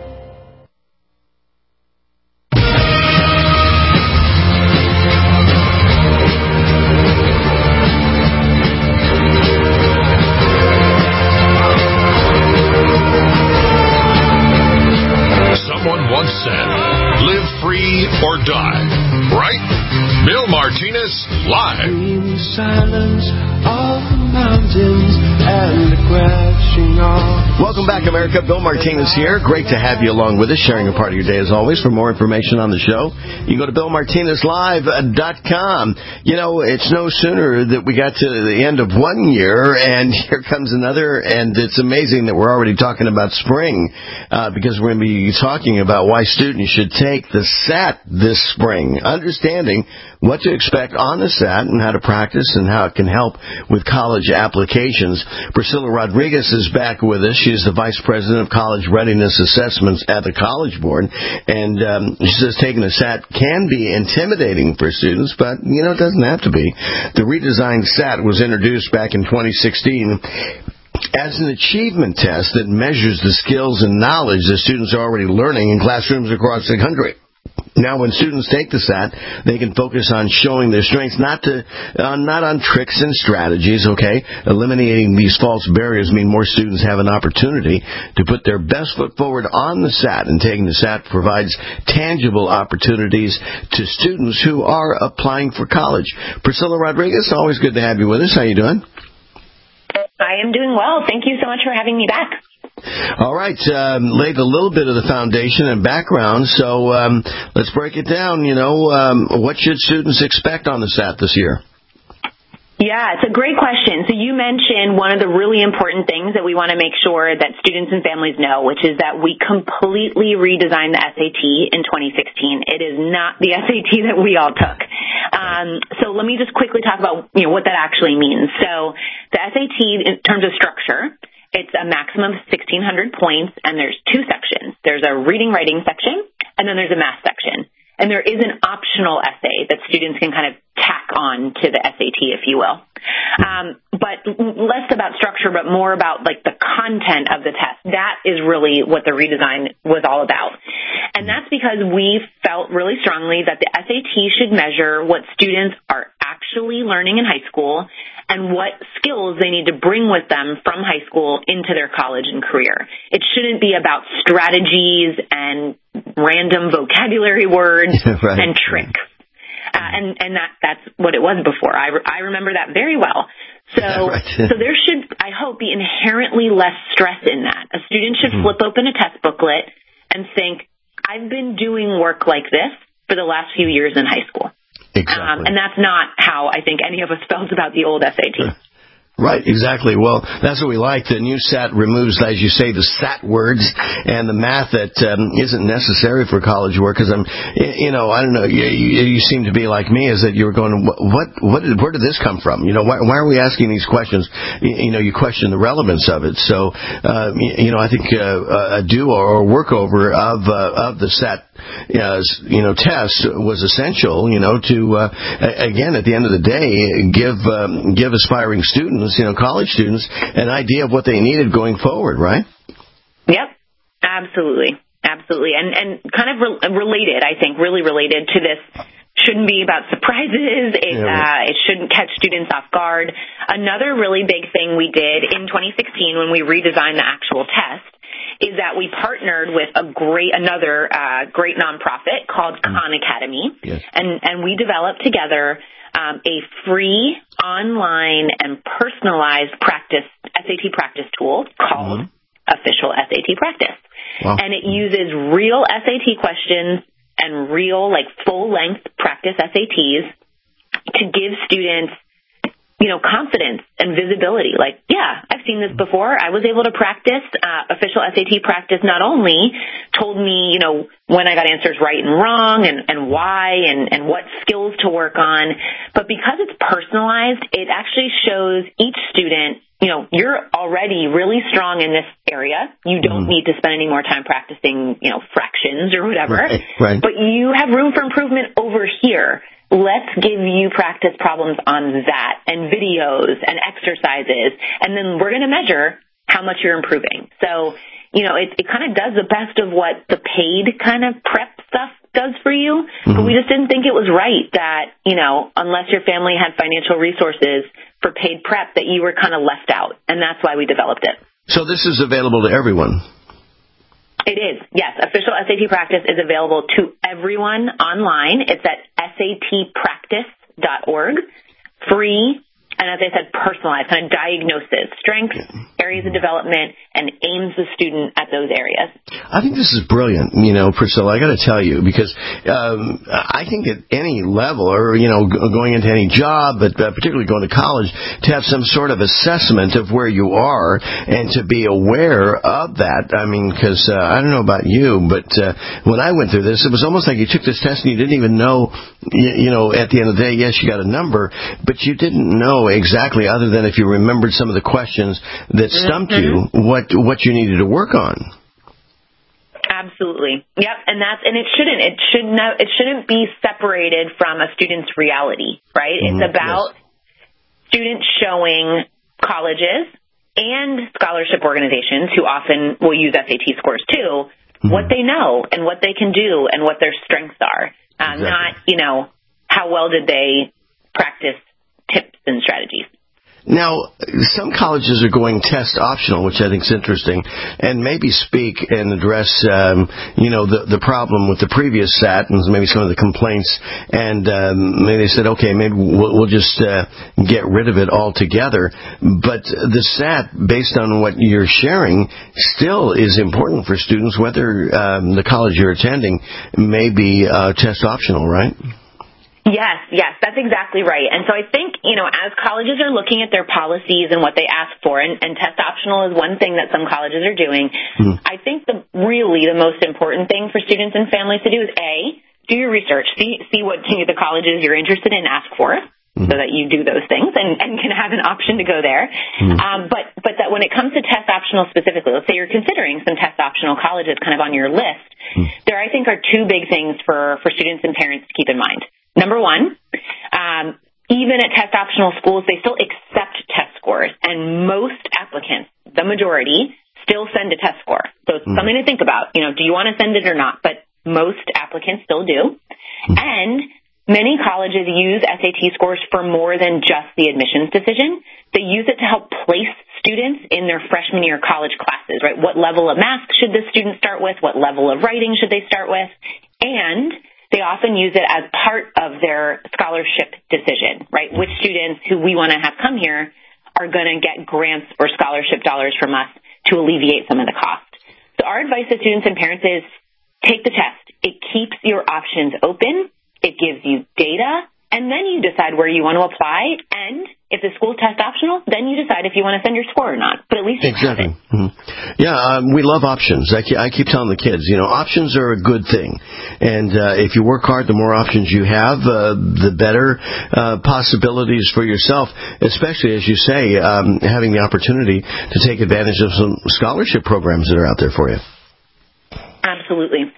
Or die, right? Bill Martinez live. In silence of the mountains and the crashing of. Welcome back, America. Bill Martinez here. Great to have you along with us, sharing a part of your day as always. For more information on the show, you can go to bill martinez live dot com. You know, it's no sooner that we got to the end of one year, and here comes another, and it's amazing that we're already talking about spring, uh, because we're going to be talking about why students should take the S A T this spring, understanding what to expect on the S A T and how to practice and how it can help with college applications. Priscilla Rodriguez is back with us. She's the Vice President of College Readiness Assessments at the College Board, and um, she says taking the S A T can be intimidating for students, but, you know, it doesn't have to be. The redesigned S A T was introduced back in twenty sixteen as an achievement test that measures the skills and knowledge that students are already learning in classrooms across the country. Now, when students take the S A T, they can focus on showing their strengths, not to, uh, not on tricks and strategies, okay? Eliminating these false barriers mean more students have an opportunity to put their best foot forward on the S A T, and taking the S A T provides tangible opportunities to students who are applying for college. Priscilla Rodriguez, always good to have you with us. How you doing? I am doing well. Thank you so much for having me back. All right, um, laid a little bit of the foundation and background, so um, let's break it down. You know, um, what should students expect on the S A T this year? Yeah, it's a great question. So you mentioned one of the really important things that we want to make sure that students and families know, which is that we completely redesigned the S A T in twenty sixteen. It is not the S A T that we all took. Um, so let me just quickly talk about, you know, what that actually means. So the S A T, in terms of structure, it's a maximum of sixteen hundred points, and there's two sections. There's a reading-writing section, and then there's a math section. And there is an optional essay that students can kind of tack on to the S A T, if you will. Um, but less about structure, but more about like the content of the test. That is really what the redesign was all about. And that's because we felt really strongly that the S A T should measure what students are actually learning in high school and what skills they need to bring with them from high school into their college and career. It shouldn't be about strategies and random vocabulary words right. and tricks. Uh, and and that that's what it was before. I, re- I remember that very well. So yeah, right. so there should, I hope, be inherently less stress in that. A student should mm-hmm. flip open a test booklet and think, I've been doing work like this for the last few years in high school. Exactly. Um, and that's not how I think any of us felt about the old S A T. Right, exactly. Well, that's what we like. The new S A T removes, as you say, the S A T words and the math that um, isn't necessary for college work. Because I'm, you know, I don't know. You, you seem to be like me, is that you were going, what, what, did, where did this come from? You know, why, why are we asking these questions? You, you know, you question the relevance of it. So, uh, you know, I think uh, a do or workover of uh, of the S A T. Uh, you know, test was essential, you know, to, uh, again, at the end of the day, give um, give aspiring students, you know, college students, an idea of what they needed going forward, right? Yep, absolutely, absolutely. And, and kind of re- related, I think, really related to this, shouldn't be about surprises. It, yeah, right. uh, it shouldn't catch students off guard. Another really big thing we did in twenty sixteen when we redesigned the actual test is that we partnered with a great, another uh, great nonprofit called Khan Academy, yes. and and we developed together um, a free online and personalized practice S A T practice tool called mm-hmm. Official S A T Practice, wow. and it uses real S A T questions and real, like full length practice S A Ts to give students, you know, confidence and visibility. Like, yeah, I've seen this before. I was able to practice. Uh, official S A T practice not only told me, you know, when I got answers right and wrong and, and why and, and what skills to work on, but because it's personalized, it actually shows each student, you know, you're already really strong in this area. You don't mm. need to spend any more time practicing, you know, fractions or whatever. Right, right. But you have room for improvement over here. Let's give you practice problems on that and videos and exercises, and then we're going to measure how much you're improving. So, you know, it, it kind of does the best of what the paid kind of prep stuff does for you, mm-hmm. but we just didn't think it was right that, you know, unless your family had financial resources for paid prep, that you were kind of left out, and that's why we developed it. So this is available to everyone? It is, yes. Official S A T Practice is available to everyone online. It's at S A T practice dot org, free, and as I said, personalized, kind of diagnosis, strengths, areas of development, and aims the student at those areas. I think this is brilliant, you know, Priscilla, I got to tell you, because um, I think at any level, or, you know, going into any job, but uh, particularly going to college, to have some sort of assessment of where you are and to be aware of that. I mean, because uh, I don't know about you, but uh, when I went through this, it was almost like you took this test and you didn't even know, you, you know, at the end of the day, yes, you got a number, but you didn't know exactly, other than if you remembered some of the questions that stumped mm-hmm. you, what what you needed to work on. Absolutely. Yep, and that's and it shouldn't it should not it shouldn't be separated from a student's reality, right? Mm-hmm. It's about yes. students showing colleges and scholarship organizations, who often will use S A T scores too, mm-hmm. what they know and what they can do and what their strengths are. Um, exactly. Not, you know, how well did they practice tips and strategies. Now, some colleges are going test optional, which I think is interesting, and maybe speak and address, um, you know, the the problem with the previous S A T and maybe some of the complaints. And um, maybe they said, okay, maybe we'll, we'll just uh, get rid of it altogether. But the S A T, based on what you're sharing, still is important for students, whether um, the college you're attending may be uh, test optional, right? Yes, yes, that's exactly right. And so I think, you know, as colleges are looking at their policies and what they ask for, and, and test optional is one thing that some colleges are doing, mm. I think the really the most important thing for students and families to do is, A, do your research, see see what you know, the colleges you're interested in ask for, mm. so that you do those things and, and can have an option to go there. Mm. Um, but, but that when it comes to test optional specifically, let's say you're considering some test optional colleges kind of on your list, mm. there I think are two big things for, for students and parents to keep in mind. Number one, um, even at test optional schools, they still accept test scores, and most applicants, the majority, still send a test score. So it's mm. something to think about. You know, do you want to send it or not? But most applicants still do. Mm. And many colleges use S A T scores for more than just the admissions decision. They use it to help place students in their freshman year college classes, right? What level of math should the student start with? What level of writing should they start with? And they often use it as part of their scholarship decision, right? Which students who we want to have come here are going to get grants or scholarship dollars from us to alleviate some of the cost. So our advice to students and parents is take the test. It keeps your options open. It gives you data. And then you decide where you want to apply. And if the school's test optional, then you decide if you want to send your score or not. But at least you exactly. have it. Mm-hmm. Yeah, um, we love options. I keep, I keep telling the kids, you know, options are a good thing. And uh, if you work hard, the more options you have, uh, the better uh, possibilities for yourself, especially, as you say, um, having the opportunity to take advantage of some scholarship programs that are out there for you. Absolutely.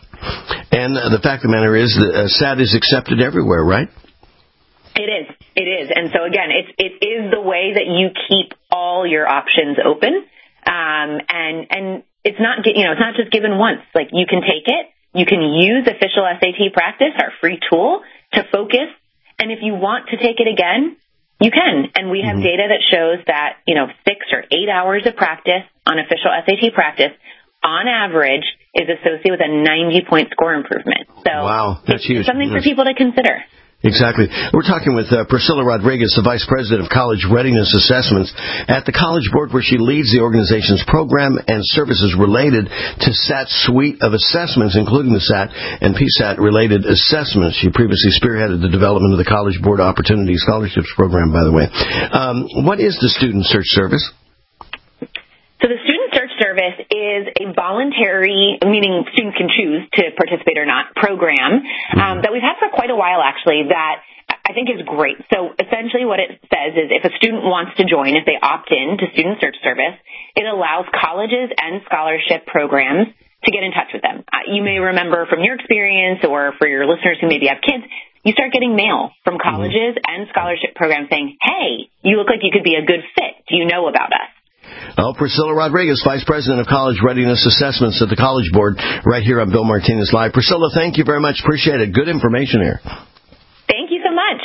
And uh, the fact of the matter is that uh, S A T is accepted everywhere, right? It is. It is. And so, again, it's, it is the way that you keep all your options open. Um, and and it's not, you know, it's not just given once. Like, you can take it. You can use Official S A T Practice, our free tool, to focus. And if you want to take it again, you can. And we have mm-hmm. data that shows that, you know, six or eight hours of practice on Official S A T Practice, on average, is associated with a ninety-point score improvement. So wow, that's it's huge. something that's... for people to consider. Exactly. We're talking with uh, Priscilla Rodriguez, the Vice President of College Readiness Assessments at the College Board, where she leads the organization's program and services related to S A T suite of assessments, including the S A T and P S A T-related assessments. She previously spearheaded the development of the College Board Opportunity Scholarships Program, by the way. Um, what is the Student Search Service? So the Student Search Service is a voluntary, meaning students can choose to participate or not, program um, that we've had for quite a while, actually, that I think is great. So essentially what it says is if a student wants to join, if they opt in to Student Search Service, it allows colleges and scholarship programs to get in touch with them. Uh, you may remember from your experience, or for your listeners who maybe have kids, you start getting mail from colleges and scholarship programs saying, hey, you look like you could be a good fit. Do you know about us? Oh, Priscilla Rodriguez, Vice President of College Readiness Assessments at the College Board, right here on Bill Martinez Live. Priscilla, thank you very much. Appreciate it. Good information here. Thank you so much.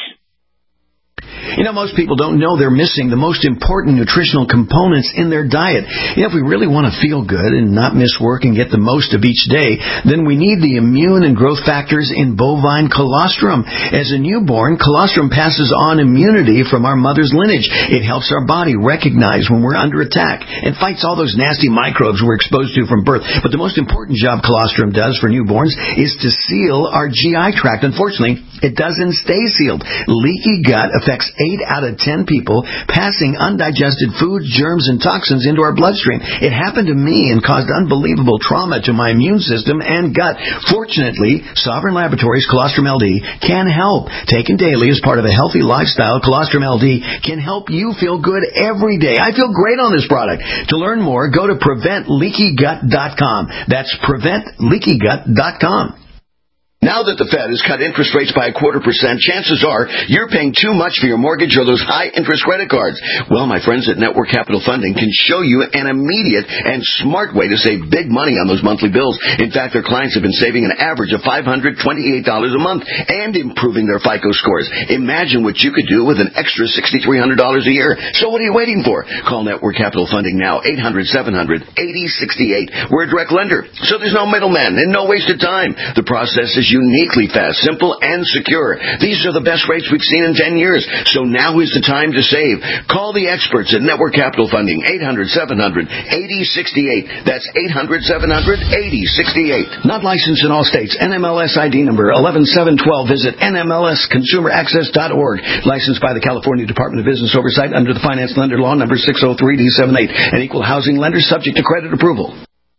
You know, most people don't know they're missing the most important nutritional components in their diet. You know, if we really want to feel good and not miss work and get the most of each day, then we need the immune and growth factors in bovine colostrum. As a newborn, colostrum passes on immunity from our mother's lineage. It helps our body recognize when we're under attack and fights all those nasty microbes we're exposed to from birth. But the most important job colostrum does for newborns is to seal our G I tract. Unfortunately, it doesn't stay sealed. Leaky gut affects eight out of ten people, passing undigested foods, germs, and toxins into our bloodstream. It happened to me and caused unbelievable trauma to my immune system and gut. Fortunately, Sovereign Laboratories Colostrum L D can help. Taken daily as part of a healthy lifestyle, Colostrum L D can help you feel good every day. I feel great on this product. To learn more, go to prevent leaky gut dot com. That's prevent leaky gut dot com. Now that the Fed has cut interest rates by a quarter percent, chances are you're paying too much for your mortgage or those high-interest credit cards. Well, my friends at Network Capital Funding can show you an immediate and smart way to save big money on those monthly bills. In fact, their clients have been saving an average of five hundred twenty-eight dollars a month and improving their FICO scores. Imagine what you could do with an extra six thousand three hundred dollars a year. So what are you waiting for? Call Network Capital Funding now, eight hundred, seven hundred, eighty sixty-eight. We're a direct lender, so there's no middleman and no wasted time. The process is uniquely fast, simple, and secure. These are the best rates we've seen in ten years, so now is the time to save. Call the experts at Network Capital Funding, eight hundred, seven hundred, eighty sixty-eight. That's eight hundred, seven hundred, eighty sixty-eight. Not licensed in all states. N M L S I D number eleven seven twelve. Visit N M L S consumer access dot org. Licensed by the California Department of Business Oversight under the Finance Lender Law number six oh three D seventy-eight. An equal housing lender subject to credit approval.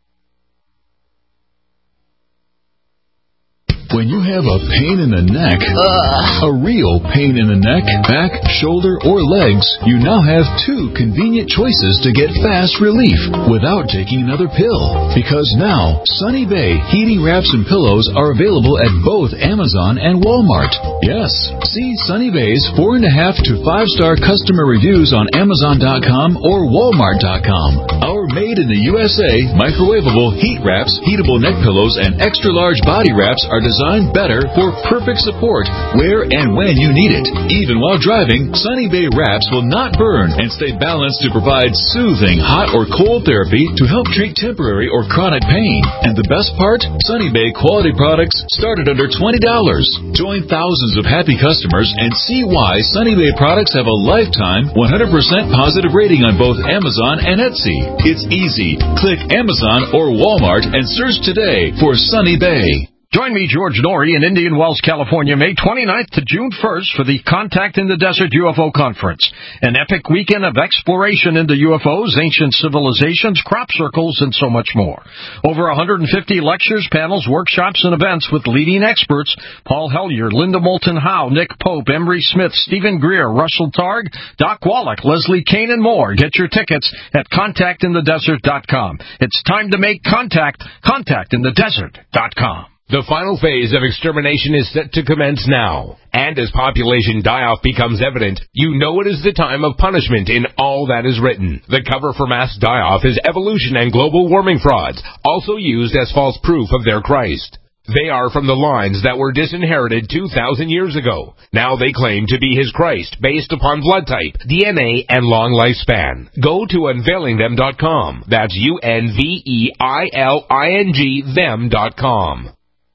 When you have a pain in the neck, uh. a real pain in the neck, back, shoulder, or legs, you now have two convenient choices to get fast relief without taking another pill. Because now, Sunny Bay heating wraps and pillows are available at both Amazon and Walmart. Yes, see Sunny Bay's four and a half to five star customer reviews on Amazon dot com or Walmart dot com. Our made in the U S A microwavable heat wraps, heatable neck pillows, and extra large body wraps are designed better for perfect support where and when you need it. Even while driving, Sunny Bay wraps will not burn and stay balanced to provide soothing hot or cold therapy to help treat temporary or chronic pain. And the best part? Sunny Bay quality products start at under twenty dollars. Join thousands of happy customers and see why Sunny Bay products have a lifetime one hundred percent positive rating on both Amazon and Etsy. It's easy. Click Amazon or Walmart and search today for Sunny Bay. Join me, George Norrie, in Indian Wells, California, May twenty-ninth to June first for the Contact in the Desert U F O Conference, an epic weekend of exploration into U F Os, ancient civilizations, crop circles, and so much more. Over one hundred fifty lectures, panels, workshops, and events with leading experts: Paul Hellyer, Linda Moulton Howe, Nick Pope, Emery Smith, Stephen Greer, Russell Targ, Doc Wallach, Leslie Kane, and more. Get your tickets at contact in the desert dot com. It's time to make contact. contact in the desert dot com. The final phase of extermination is set to commence now. And as population die-off becomes evident, you know it is the time of punishment in all that is written. The cover for mass die-off is evolution and global warming frauds, also used as false proof of their Christ. They are from the lines that were disinherited two thousand years ago. Now they claim to be his Christ, based upon blood type, D N A, and long lifespan. Go to unveiling them dot com. That's U N V E I L I N G them dot com.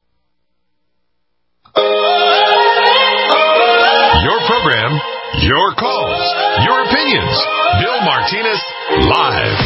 Your program, your calls, your opinions. Bill Martinez, live.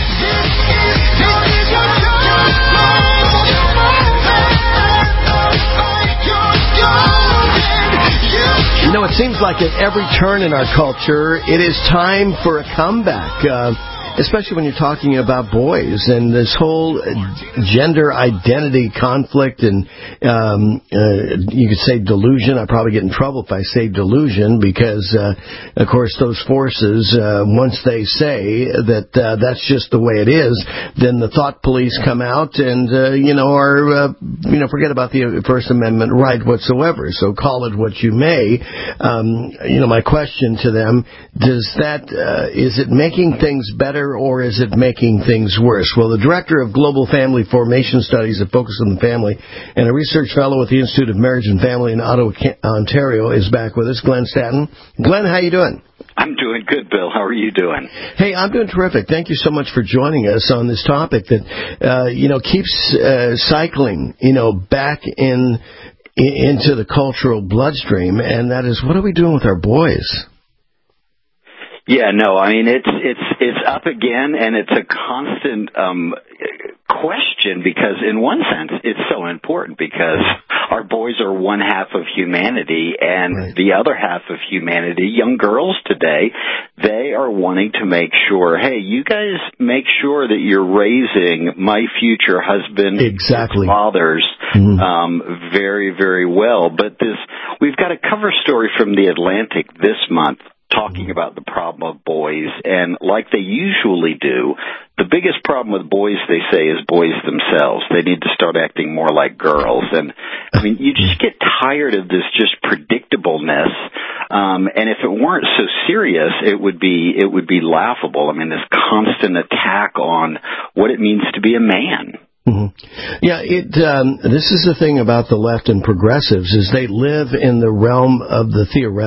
You know, it seems like at every turn in our culture, it is time for a comeback. Uh, especially when you're talking about boys and this whole gender identity conflict and um, uh, you could say delusion. I probably get in trouble if I say delusion because, uh, of course, those forces, uh, once they say that uh, that's just the way it is, then the thought police come out and, uh, you know, are, uh, you know, forget about the First Amendment right whatsoever. So call it what you may. Um, you know, my question to them, does that, uh, is it making things better or is it making things worse? Well, the director of Global Family Formation Studies that focus on the family and a research fellow with the Institute of Marriage and Family in Ottawa, Ontario is back with us, Glenn Stanton. Glenn, how you doing? I'm doing good, Bill. How are you doing? Hey, I'm doing terrific. Thank you so much for joining us on this topic that, uh, you know, keeps uh, cycling, you know, back in, in into the cultural bloodstream, and that is, what are we doing with our boys? Yeah, no, I mean, it's, it's, it's up again, and it's a constant, um, question because in one sense it's so important because our boys are one half of humanity and right. the other half of humanity, young girls today, they are wanting to make sure, hey, you guys make sure that you're raising my future husband, exactly. fathers, mm-hmm. um, very, very well. But this, we've got a cover story from The Atlantic this month talking about the problem of boys, and like they usually do, the biggest problem with boys, they say, is boys themselves. They need to start acting more like girls. And, I mean, you just get tired of this just predictableness, um, and if it weren't so serious, it would be, it would be laughable. I mean, this constant attack on what it means to be a man. Mm-hmm. Yeah, it. Um, this is the thing about the left and progressives is they live in the realm of the theoretical.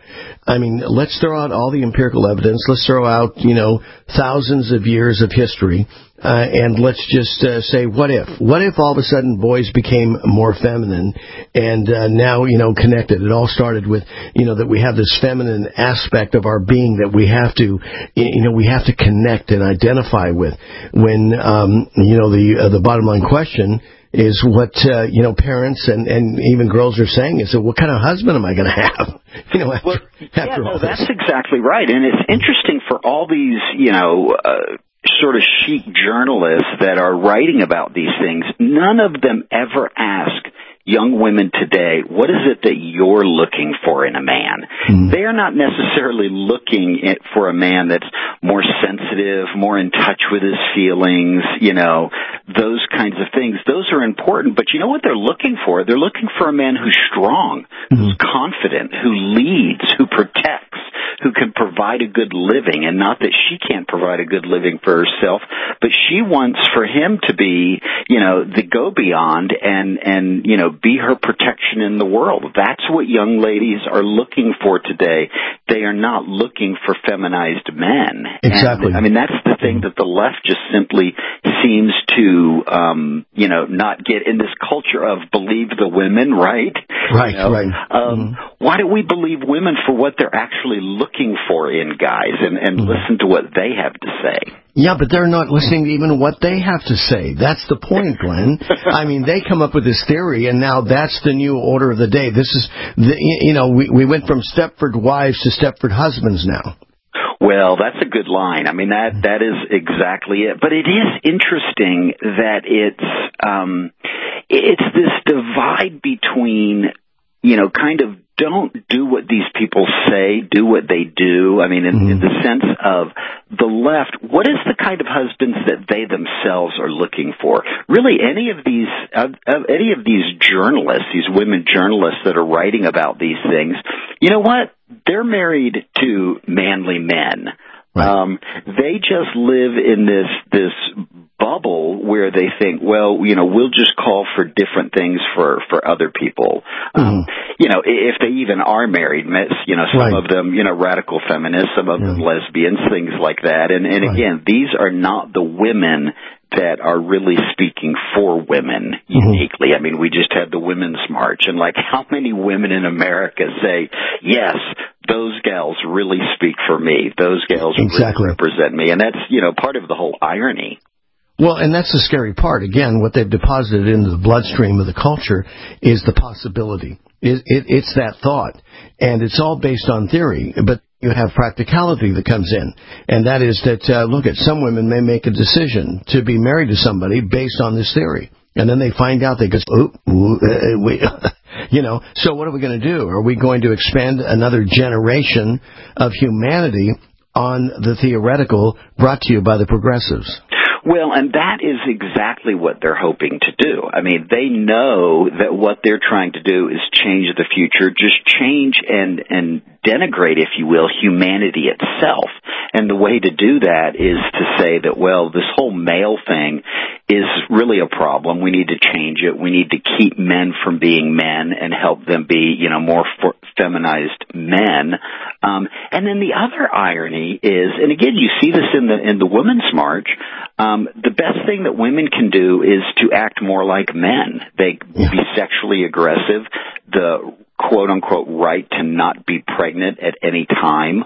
I mean, let's throw out all the empirical evidence. Let's throw out, you know, thousands of years of history. Uh, and let's just uh, say, what if? What if all of a sudden boys became more feminine and uh, now, you know, connected? It all started with, you know, that we have this feminine aspect of our being that we have to, you know, we have to connect and identify with. When, um, you know, the uh, the bottom line question is what, uh, you know, parents and, and even girls are saying is, so what kind of husband am I going to have? You know, after, well, after yeah, all no, this. that's exactly right. And it's interesting for all these, you know, uh, sort of chic journalists that are writing about these things, none of them ever ask young women today, what is it that you're looking for in a man? Mm. They're not necessarily looking at, for a man that's more sensitive, more in touch with his feelings, you know, those kinds of things. Those are important, but you know what they're looking for? They're looking for a man who's strong, mm. who's confident, who leads, who protects, who can provide a good living, and not that she can't provide a good living for herself, but she wants for him to be, you know, the go beyond and, and, you know, be her protection in the world. That's what young ladies are looking for today. They are not looking for feminized men. Exactly. And, I mean, that's the thing that the left just simply seems to, um, you know, not get in this culture of believe the women, right? Right, you know? right. Um, mm-hmm. Why don't we believe women for what they're actually looking for in guys and, and mm-hmm. listen to what they have to say? Yeah, but they're not listening to even what they have to say. That's the point, Glenn. I mean, they come up with this theory, and now that's the new order of the day. This is, the, you know, we, we went from Stepford wives to Stepford husbands now. Well, that's a good line. I mean, that that is exactly it. But it is interesting that it's um, it's this divide between, you know, kind of don't do what these people say, do what they do. I mean, in, mm-hmm. in the sense of the left, what is the kind of husbands that they themselves are looking for? Really, any of these, uh, any of these journalists, these women journalists that are writing about these things, you know what? They're married to manly men. Right. Um, they just live in this this bubble where they think, well, you know, we'll just call for different things for for other people. Mm-hmm. Um, you know, if they even are married, you know, some right. of them, you know, radical feminists, some of yeah. them lesbians, things like that. And and right. again, these are not the women that are really speaking for women uniquely. Mm-hmm. I mean, we just had the Women's March, and like how many women in America say, yes, those gals really speak for me. Those gals exactly. really represent me. And that's, you know, part of the whole irony. Well, and that's the scary part. Again, what they've deposited into the bloodstream of the culture is the possibility. It, it, it's that thought. And it's all based on theory. But you have practicality that comes in. And that is that, uh, look, at some women may make a decision to be married to somebody based on this theory. And then they find out, they go, oh, uh, we, you know, so what are we going to do? Are we going to expand another generation of humanity on the theoretical brought to you by the progressives? Well, and that is exactly what they're hoping to do. I mean, they know that what they're trying to do is change the future, just change and, and denigrate, if you will, humanity itself. And the way to do that is to say that, well, this whole male thing is really a problem. We need to change it. We need to keep men from being men and help them be, you know, more for, feminized men. Um, and then the other irony is, and again, you see this in the in the Women's March. Um, the best thing that women can do is to act more like men. They yeah. be sexually aggressive. The quote unquote right to not be pregnant at any time.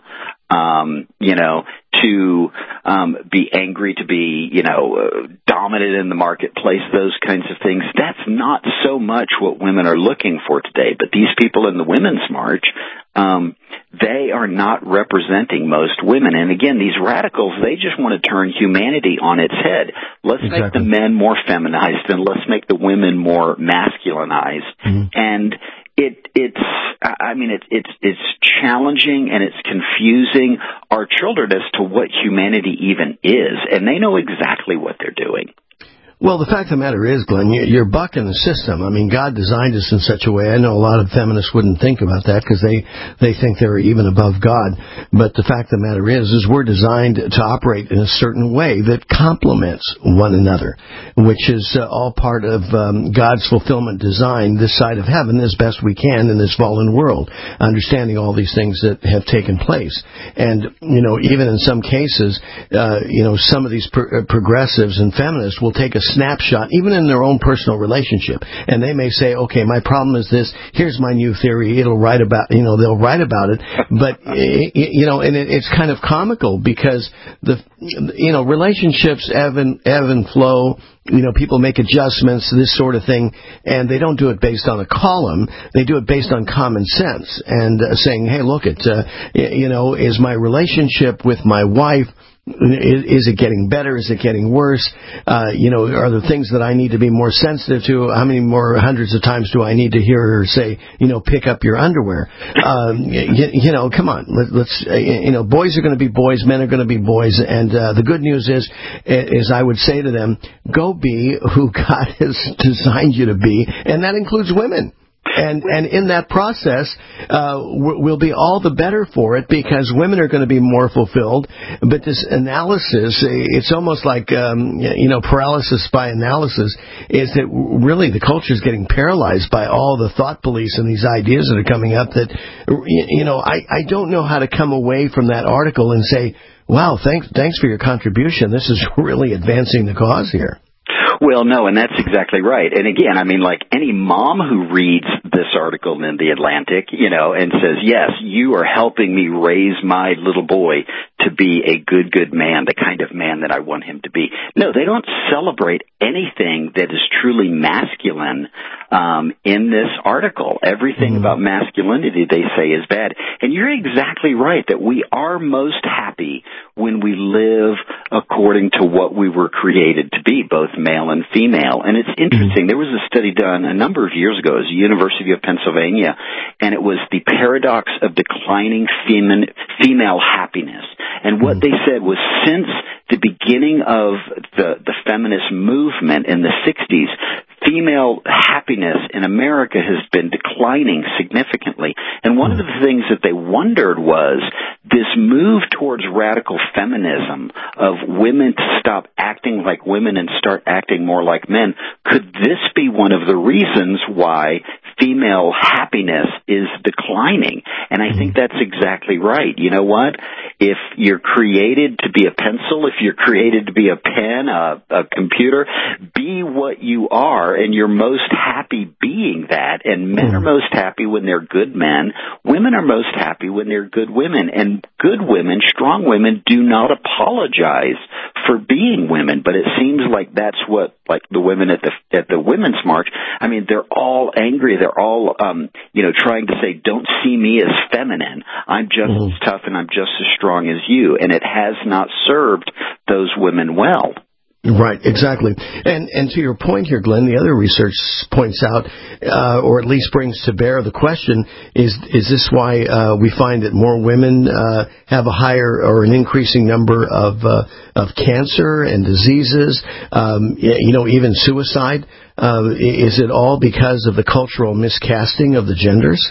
Um, you know, to um, be angry, to be, you know, uh, dominant in the marketplace, those kinds of things. That's not so much what women are looking for today. But these people in the Women's March, um, they are not representing most women. And again, these radicals, they just want to turn humanity on its head. Let's exactly. make the men more feminized and let's make the women more masculinized. Mm-hmm. And It, it's, I mean, it's, it's, it's challenging and it's confusing our children as to what humanity even is, and they know exactly what they're doing. Well, the fact of the matter is, Glenn, you're bucking the system. I mean, God designed us in such a way. I know a lot of feminists wouldn't think about that because they, they think they're even above God. But the fact of the matter is, is we're designed to operate in a certain way that complements one another, which is uh, all part of um, God's fulfillment design this side of heaven as best we can in this fallen world, understanding all these things that have taken place. And, you know, even in some cases, uh, you know, some of these pro- progressives and feminists will take a snapshot, even in their own personal relationship, and they may say, okay, my problem is this, here's my new theory, it'll write about, you know, they'll write about it, but, you know, and it's kind of comical because the, you know, relationships ebb and, ebb and flow, you know, people make adjustments, this sort of thing, and they don't do it based on a column, they do it based on common sense, and uh, saying, hey, look, it, uh, you know, is my relationship with my wife, is it getting better? Is it getting worse? Uh, you know, are there things that I need to be more sensitive to? How many more hundreds of times do I need to hear her say, you know, pick up your underwear? Um, you, you know, come on. Let, let's, uh, you know, boys are going to be boys, men are going to be boys. And uh, the good news is, is I would say to them, go be who God has designed you to be, and that includes women. And and in that process, uh, we'll be all the better for it because women are going to be more fulfilled. But this analysis, it's almost like, um, you know, paralysis by analysis, is that really the culture is getting paralyzed by all the thought police and these ideas that are coming up that, you know, I, I don't know how to come away from that article and say, wow, thanks, thanks for your contribution. This is really advancing the cause here. Well, no, and that's exactly right. And again, I mean, like any mom who reads this article in The Atlantic, you know, and says, yes, you are helping me raise my little boy to be a good, good man, the kind of man that I want him to be. No, they don't celebrate anything that is truly masculine um, in this article. Everything mm. about masculinity, they say, is bad. And you're exactly right that we are most happy when we live according to what we were created to be, both male and female. And it's interesting. There was a study done a number of years ago at the University of Pennsylvania, and it was the paradox of declining fem- female happiness. And what they said was since the beginning of the, the feminist movement in the sixties, female happiness in America has been declining significantly. And one of the things that they wondered was this move towards radical feminism of women to stop acting like women and start acting more like men. Could this be one of the reasons why female happiness is declining? And I think that's exactly right. You know what? If you're created to be a pencil, if you're created to be a pen, a, a computer, be what you are, and you're most happy being that. And men are most happy when they're good men. Women are most happy when they're good women. And good women, strong women, do not apologize for being women. But it seems like that's what, like the women at the at the Women's March, I mean, they're all angry. They're all, um, you know, trying to say, don't see me as feminine. I'm just mm-hmm. as tough and I'm just as strong as you. And it has not served those women well. Right, exactly. And and to your point here, Glenn, the other research points out, uh, or at least brings to bear the question, is is this why uh, we find that more women uh, have a higher or an increasing number of uh, of cancer and diseases, um, you know, even suicide? Uh, is it all because of the cultural miscasting of the genders?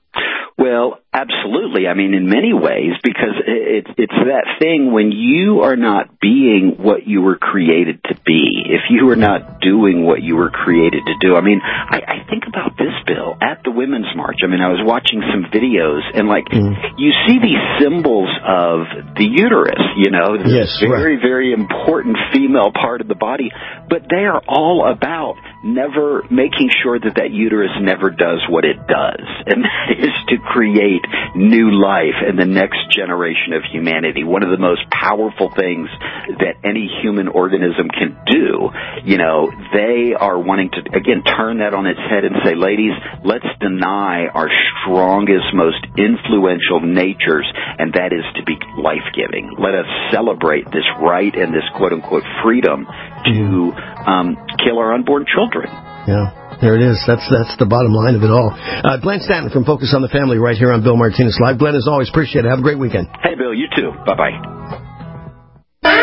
Well, absolutely. I mean, in many ways, because it's it's that thing when you are not being what you were created to be, if you are not doing what you were created to do. I mean, I, I think about this, Bill, at the Women's March. I mean, I was watching some videos, and, like, mm. you see these symbols of the uterus, you know, this yes, very, right. very important female part of the body, but they are all about never making sure that that uterus never does what it does, and that is to create new life in the next generation of humanity. One of the most powerful things that any human organism can do. You know, they are wanting to, again, turn that on its head and say, ladies, let's deny our strongest, most influential natures, and that is to be life-giving. Let us celebrate this right and this quote-unquote freedom to um, kill our unborn children. Yeah. There it is. That's that's the bottom line of it all. Uh, Glenn Stanton from Focus on the Family right here on Bill Martinez Live. Glenn, as always, appreciate it. Have a great weekend. Hey, Bill, you too. Bye-bye.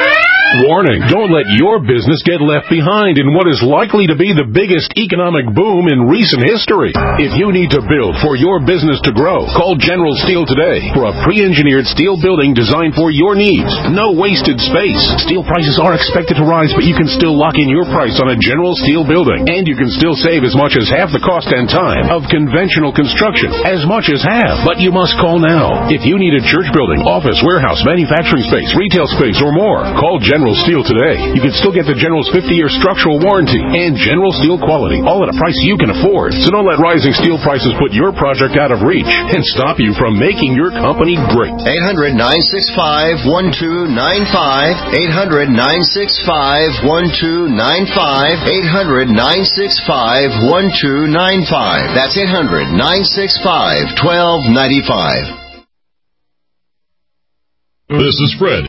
Warning, don't let your business get left behind in what is likely to be the biggest economic boom in recent history. If you need to build for your business to grow, call General Steel today for a pre-engineered steel building designed for your needs. No wasted space. Steel prices are expected to rise, but you can still lock in your price on a General Steel building, and you can still save as much as half the cost and time of conventional construction. As much as half. But you must call now. If you need a church building, office, warehouse, manufacturing space, retail space, or more, call General Steel today. You can still get the General's fifty-year structural warranty and General Steel quality, all at a price you can afford. So don't let rising steel prices put your project out of reach and stop you from making your company great. eight hundred, nine six five, one two nine five. eight hundred, nine six five, one two nine five. eight hundred, nine six five, one two nine five. That's eight hundred, nine six five, one two nine five. This is Fred.